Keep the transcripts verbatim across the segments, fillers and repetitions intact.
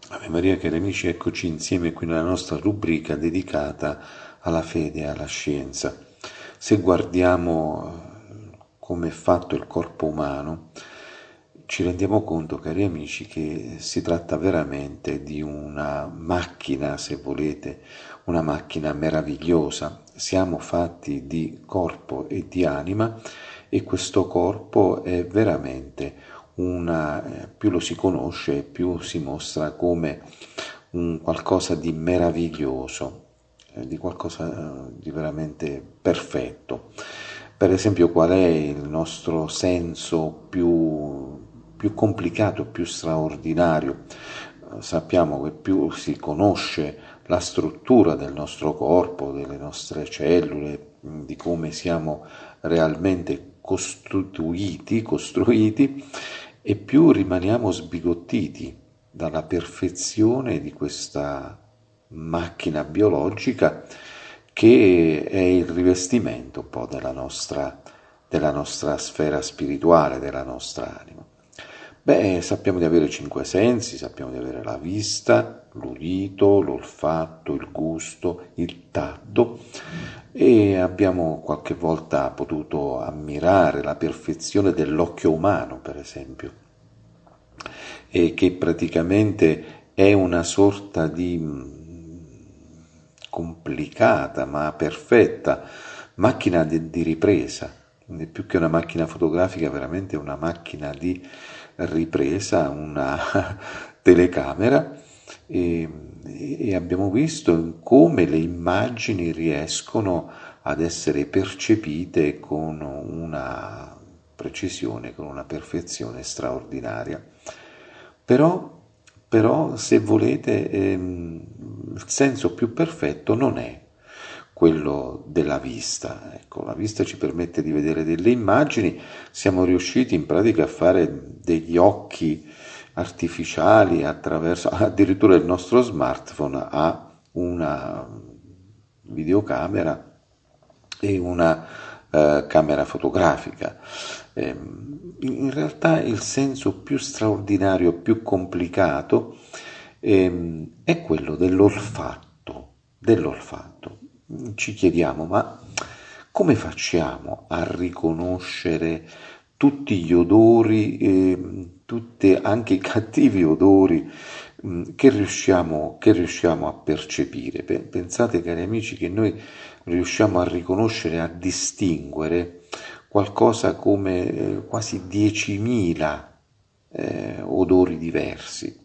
Ave Maria, cari amici, eccoci insieme qui nella nostra rubrica dedicata alla fede e alla scienza. Se guardiamo come è fatto il corpo umano, ci rendiamo conto, cari amici, che si tratta veramente di una macchina, se volete, una macchina meravigliosa. Siamo fatti di corpo e di anima e questo corpo è veramente una, più lo si conosce, più si mostra come un qualcosa di meraviglioso, eh, di qualcosa di veramente perfetto. Per esempio, qual è il nostro senso più, più complicato, più straordinario? Sappiamo che più si conosce la struttura del nostro corpo, delle nostre cellule, di come siamo realmente costituiti, costruiti, e più rimaniamo sbigottiti dalla perfezione di questa macchina biologica che è il rivestimento un po' della nostra, della nostra sfera spirituale, della nostra anima. Beh, sappiamo di avere cinque sensi, sappiamo di avere la vista, l'udito, l'olfatto, il gusto, il tatto, e abbiamo qualche volta potuto ammirare la perfezione dell'occhio umano, per esempio, e che praticamente è una sorta di complicata ma perfetta macchina di, di ripresa, più che una macchina fotografica, veramente una macchina di ripresa, una telecamera, e, e abbiamo visto come le immagini riescono ad essere percepite con una precisione, con una perfezione straordinaria. Però, però se volete, ehm, il senso più perfetto non è quello della vista. Ecco, la vista ci permette di vedere delle immagini, siamo riusciti in pratica a fare degli occhi artificiali attraverso, addirittura il nostro smartphone ha una videocamera e una eh, camera fotografica. Eh, in realtà il senso più straordinario, più complicato eh, è quello dell'olfatto, dell'olfatto. Ci chiediamo, ma come facciamo a riconoscere tutti gli odori, eh, tutti anche i cattivi odori mh, che riusciamo, che riusciamo a percepire? Pensate, cari amici, che noi riusciamo a riconoscere, a distinguere qualcosa come eh, quasi diecimila eh, odori diversi.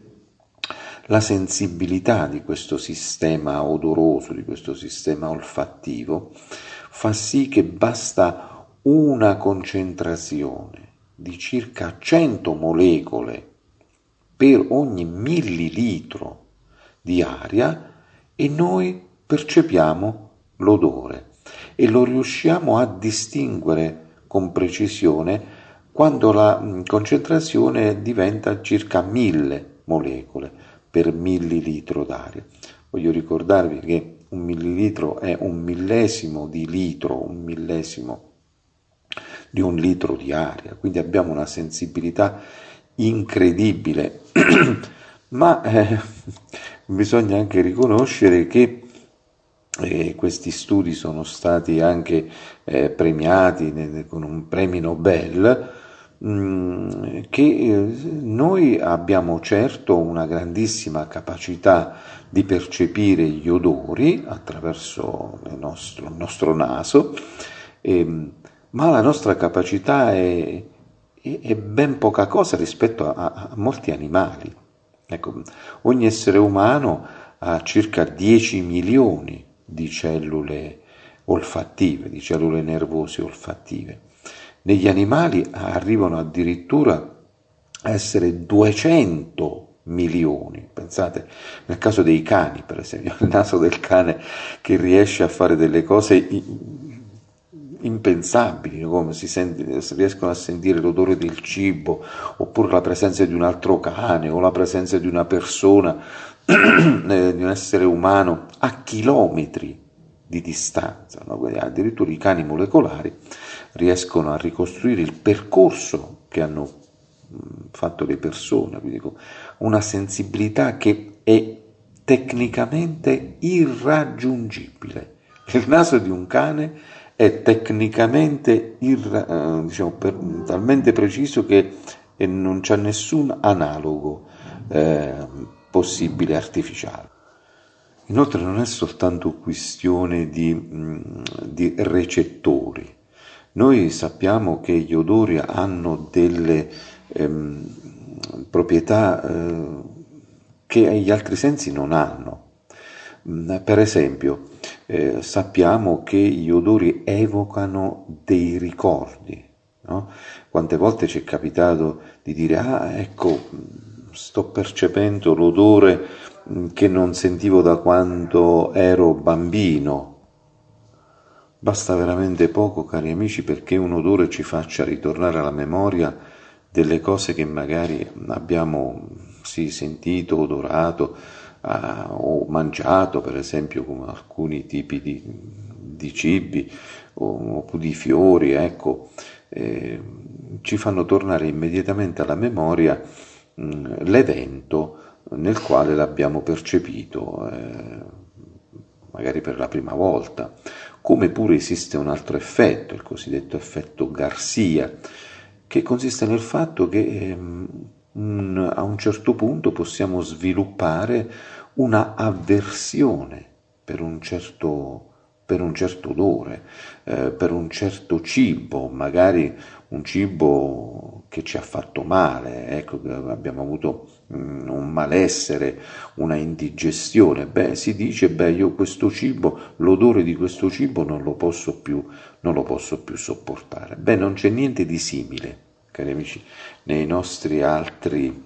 La sensibilità di questo sistema odoroso, di questo sistema olfattivo, fa sì che basta una concentrazione di circa cento molecole per ogni millilitro di aria e noi percepiamo l'odore e lo riusciamo a distinguere con precisione quando la concentrazione diventa circa mille molecole per millilitro d'aria. Voglio ricordarvi che un millilitro è un millesimo di litro, un millesimo di un litro di aria, quindi abbiamo una sensibilità incredibile, ma eh, bisogna anche riconoscere che eh, questi studi sono stati anche eh, premiati ne, con un premio Nobel, mh, che eh, noi abbiamo certo una grandissima capacità di percepire gli odori attraverso il nostro, il nostro naso, eh, ma la nostra capacità è, è, è ben poca cosa rispetto a, a molti animali. Ecco, ogni essere umano ha circa dieci milioni di cellule olfattive, di cellule nervose olfattive. Negli animali arrivano addirittura a essere duecento milioni. Pensate, nel caso dei cani, per esempio, il naso del cane che riesce a fare delle cose impensabili, come si, sente, si riescono a sentire l'odore del cibo, oppure la presenza di un altro cane o la presenza di una persona, di un essere umano a chilometri di distanza, no? Addirittura i cani molecolari riescono a ricostruire il percorso che hanno fatto le persone, quindi una sensibilità che è tecnicamente irraggiungibile. Il naso di un cane è tecnicamente irra, eh, diciamo, per, talmente preciso che non c'è nessun analogo eh, possibile artificiale. Inoltre non è soltanto questione di, di recettori. Noi sappiamo che gli odori hanno delle ehm, proprietà eh, che gli altri sensi non hanno. Per esempio, eh, sappiamo che gli odori evocano dei ricordi, no? Quante volte ci è capitato di dire: ah, ecco, sto percependo l'odore che non sentivo da quando ero bambino. Basta veramente poco, cari amici, perché un odore ci faccia ritornare alla memoria delle cose che magari abbiamo sì, sentito, odorato uh, o mangiato, per esempio, come alcuni tipi di, di cibi o, o di fiori, ecco, eh, ci fanno tornare immediatamente alla memoria mh, l'evento nel quale l'abbiamo percepito, eh, magari per la prima volta. Come pure esiste un altro effetto, il cosiddetto effetto Garcia, che consiste nel fatto che ehm, un, a un certo punto possiamo sviluppare una avversione per un certo, per un certo odore, eh, per un certo cibo, magari un cibo che ci ha fatto male, ecco, abbiamo avuto mm, un malessere, una indigestione. Beh, si dice, beh, io questo cibo, l'odore di questo cibo non lo posso più, non lo posso più sopportare. Beh, non c'è niente di simile, cari amici, nei nostri altri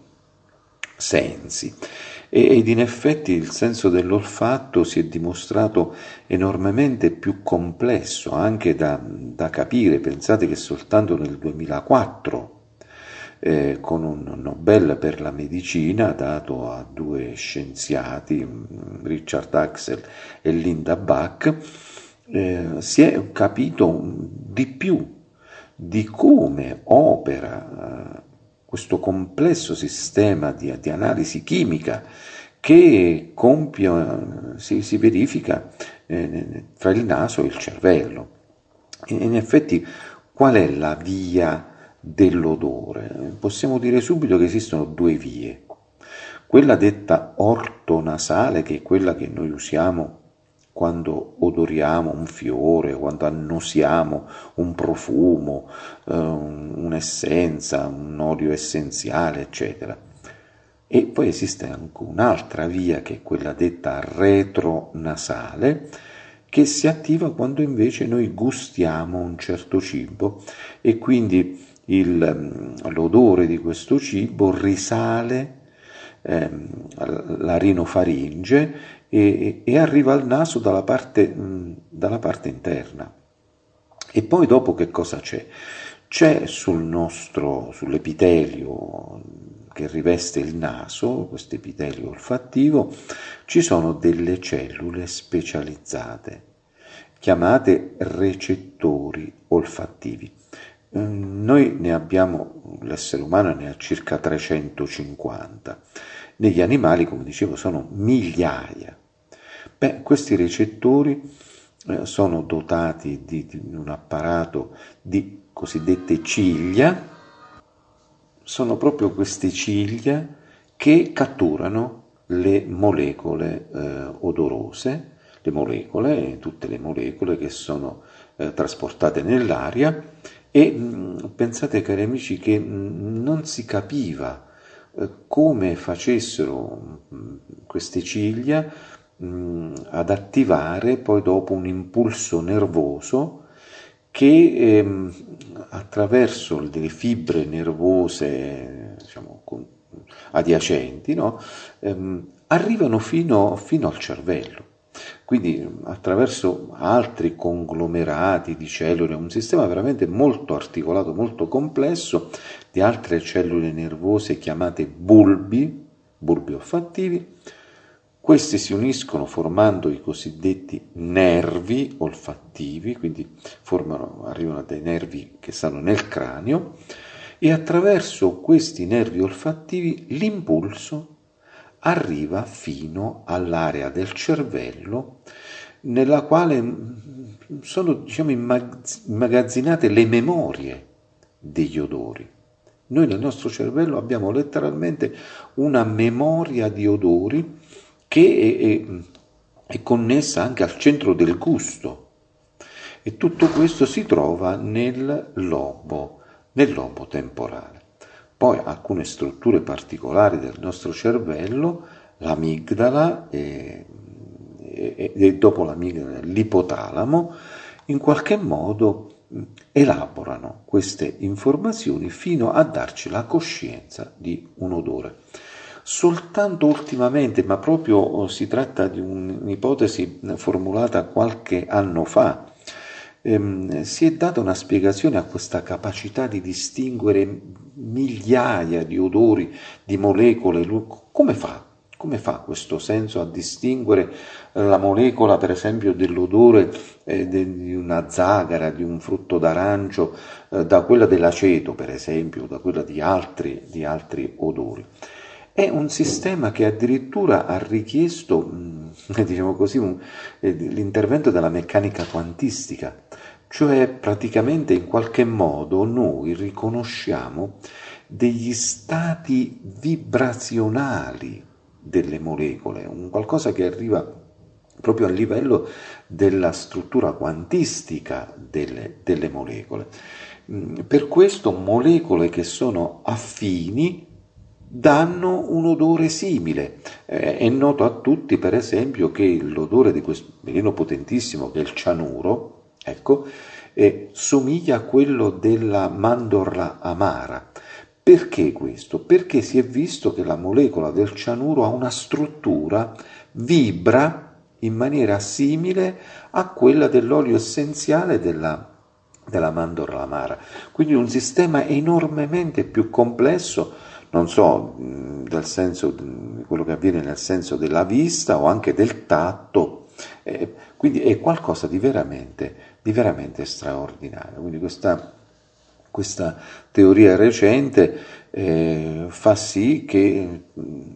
sensi. Ed in effetti il senso dell'olfatto si è dimostrato enormemente più complesso, anche da, da capire. Pensate che soltanto nel duemilaquattro, eh, con un Nobel per la medicina dato a due scienziati, Richard Axel e Linda Buck, eh, si è capito di più di come opera eh, questo complesso sistema di, di analisi chimica che compie, si, si verifica eh, tra il naso e il cervello. In, in effetti, qual è la via dell'odore? Possiamo dire subito che esistono due vie. Quella detta ortonasale, che è quella che noi usiamo quando odoriamo un fiore, quando annosiamo un profumo, eh, un'essenza, un olio essenziale, eccetera. E poi esiste anche un'altra via, che è quella detta retronasale, che si attiva quando invece noi gustiamo un certo cibo e quindi il, l'odore di questo cibo risale ehm, alla rinofaringe e, e arriva al naso dalla parte, mh, dalla parte interna. E poi dopo che cosa c'è? C'è sul nostro, sull'epitelio che riveste il naso, questo epitelio olfattivo, ci sono delle cellule specializzate, chiamate recettori olfattivi. Noi ne abbiamo, l'essere umano ne ha circa trecentocinquanta, negli animali, come dicevo, sono migliaia. Beh, questi recettori eh, sono dotati di, di un apparato di cosiddette ciglia. Sono proprio queste ciglia che catturano le molecole eh, odorose, le molecole, tutte le molecole che sono eh, trasportate nell'aria e mh, pensate, cari amici, che mh, non si capiva eh, come facessero mh, queste ciglia mh, ad attivare poi dopo un impulso nervoso che ehm, attraverso delle fibre nervose, diciamo, con, adiacenti, no? ehm, arrivano fino, fino al cervello. Quindi attraverso altri conglomerati di cellule, un sistema veramente molto articolato, molto complesso, di altre cellule nervose chiamate bulbi, bulbi olfattivi. Questi si uniscono formando i cosiddetti nervi olfattivi, quindi formano, arrivano a dei nervi che stanno nel cranio, e attraverso questi nervi olfattivi l'impulso arriva fino all'area del cervello nella quale sono, diciamo, immagazzinate le memorie degli odori. Noi nel nostro cervello abbiamo letteralmente una memoria di odori che è, è, è connessa anche al centro del gusto, e tutto questo si trova nel lobo, nel lobo temporale. Poi alcune strutture particolari del nostro cervello, l'amigdala e, e, e dopo l'amigdala l'ipotalamo, in qualche modo elaborano queste informazioni fino a darci la coscienza di un odore. Soltanto ultimamente, ma proprio si tratta di un'ipotesi formulata qualche anno fa, ehm, si è data una spiegazione a questa capacità di distinguere migliaia di odori, di molecole. Come fa? Come fa questo senso a distinguere la molecola, per esempio, dell'odore eh, di una zagara, di un frutto d'arancio, eh, da quella dell'aceto, per esempio, da quella di altri, di altri odori? È un sistema che addirittura ha richiesto, mh, diciamo così, un, eh, l'intervento della meccanica quantistica, cioè praticamente in qualche modo noi riconosciamo degli stati vibrazionali delle molecole, un qualcosa che arriva proprio a livello della struttura quantistica delle, delle molecole. Per questo molecole che sono affini danno un odore simile. Eh, è noto a tutti, per esempio, che l'odore di questo veleno potentissimo, che è il cianuro, ecco, eh, somiglia a quello della mandorla amara. Perché questo? Perché si è visto che la molecola del cianuro ha una struttura, vibra in maniera simile a quella dell'olio essenziale della, della mandorla amara. Quindi un sistema enormemente più complesso, non so, del senso, quello che avviene nel senso della vista o anche del tatto, eh, quindi è qualcosa di veramente, di veramente straordinario. Quindi questa Questa teoria recente eh, fa sì che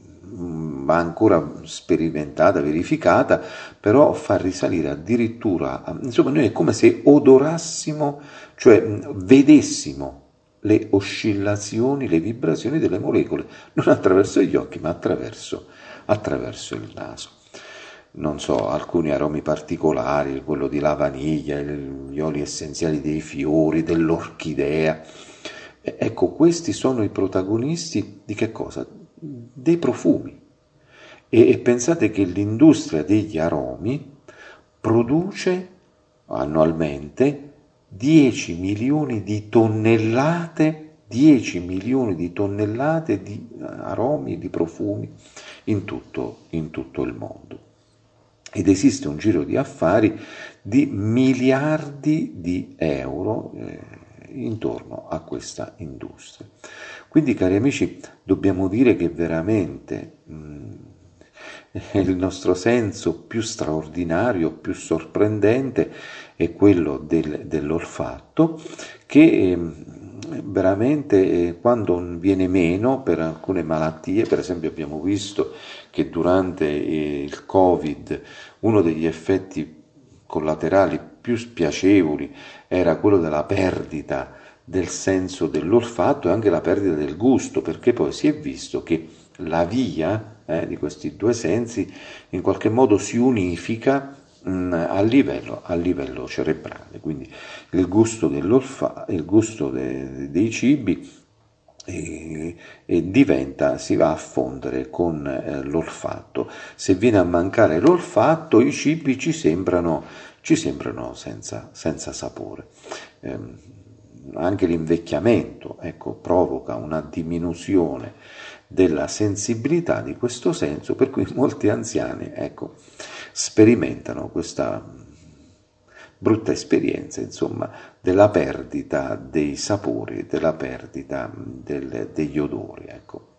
mh, va ancora sperimentata, verificata, però fa risalire addirittura, a, insomma, noi è come se odorassimo, cioè mh, vedessimo le oscillazioni, le vibrazioni delle molecole, non attraverso gli occhi, ma attraverso, attraverso il naso. Non so, alcuni aromi particolari, quello di la vaniglia, gli oli essenziali dei fiori, dell'orchidea. Ecco, questi sono i protagonisti di che cosa? Dei profumi. E, e pensate che l'industria degli aromi produce annualmente dieci milioni di tonnellate, dieci milioni di tonnellate di aromi, di profumi in tutto, in tutto il mondo. Ed esiste un giro di affari di miliardi di euro eh, intorno a questa industria. Quindi, cari amici, dobbiamo dire che veramente mh, il nostro senso più straordinario, più sorprendente è quello del, dell'olfatto, che eh, veramente eh, quando viene meno per alcune malattie, per esempio abbiamo visto che durante eh, il Covid uno degli effetti collaterali più spiacevoli era quello della perdita del senso dell'olfatto e anche la perdita del gusto, perché poi si è visto che la via eh, di questi due sensi in qualche modo si unifica mh, a livello, a livello cerebrale, quindi il gusto dell'olfatto, il gusto de, dei cibi e, e diventa, si va a fondere con eh, l'olfatto. Se viene a mancare l'olfatto, i cibi ci sembrano, ci sembrano senza, senza sapore. Eh, anche l'invecchiamento, ecco, provoca una diminuzione della sensibilità di questo senso, per cui molti anziani, ecco, sperimentano questa brutta esperienza, insomma, della perdita dei sapori, della perdita del, degli odori, ecco.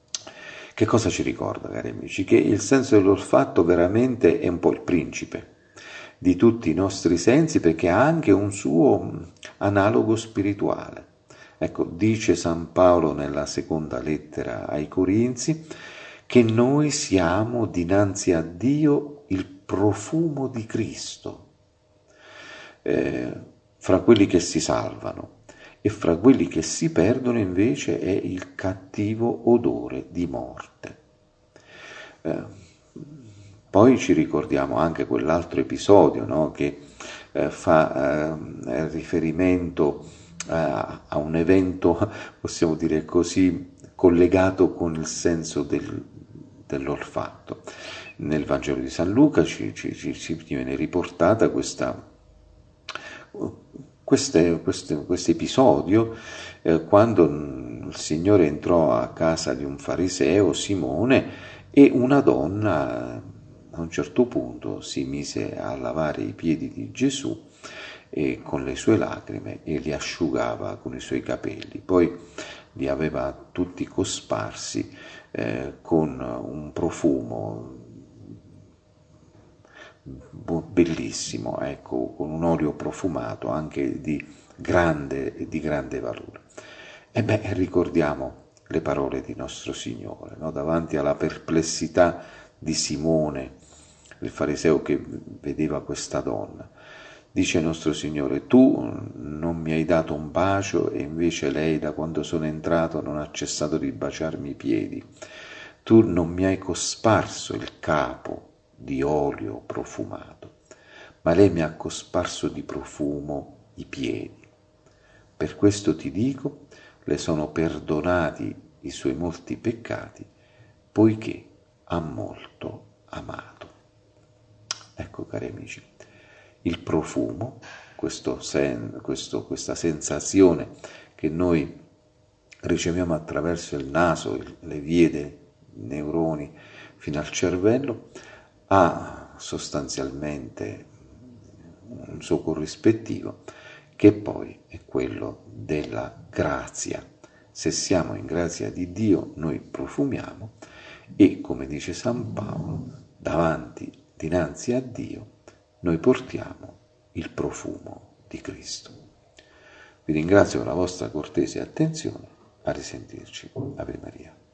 Che cosa ci ricorda, cari amici? Che il senso dell'olfatto veramente è un po' il principe di tutti i nostri sensi, perché ha anche un suo analogo spirituale. Ecco, dice San Paolo nella seconda lettera ai Corinzi che noi siamo dinanzi a Dio il profumo di Cristo, eh, fra quelli che si salvano, e fra quelli che si perdono invece è il cattivo odore di morte. Eh, poi ci ricordiamo anche quell'altro episodio, no, che eh, fa eh, riferimento a, a un evento, possiamo dire così, collegato con il senso del, dell'olfatto. Nel Vangelo di San Luca ci, ci, ci, ci viene riportata questa questo episodio eh, quando il Signore entrò a casa di un fariseo, Simone, e una donna a un certo punto si mise a lavare i piedi di Gesù e con le sue lacrime e li asciugava con i suoi capelli. Poi li aveva tutti cosparsi eh, con un profumo bellissimo, ecco, con un olio profumato anche di grande, di grande valore. E beh, ricordiamo le parole di nostro Signore, no? Davanti alla perplessità di Simone, il fariseo che vedeva questa donna, dice nostro Signore: tu non mi hai dato un bacio e invece lei da quando sono entrato non ha cessato di baciarmi i piedi. Tu non mi hai cosparso il capo di olio profumato, ma lei mi ha cosparso di profumo i piedi. Per questo ti dico, le sono perdonati i suoi molti peccati, poiché ha molto amato. Ecco, cari amici, il profumo, questo sen, questo, questa sensazione che noi riceviamo attraverso il naso, le vie dei neuroni fino al cervello, ha sostanzialmente un suo corrispettivo, che poi è quello della grazia. Se siamo in grazia di Dio, noi profumiamo e, come dice San Paolo, davanti, dinanzi a Dio, noi portiamo il profumo di Cristo. Vi ringrazio per la vostra cortese attenzione, a risentirci. Ave Maria.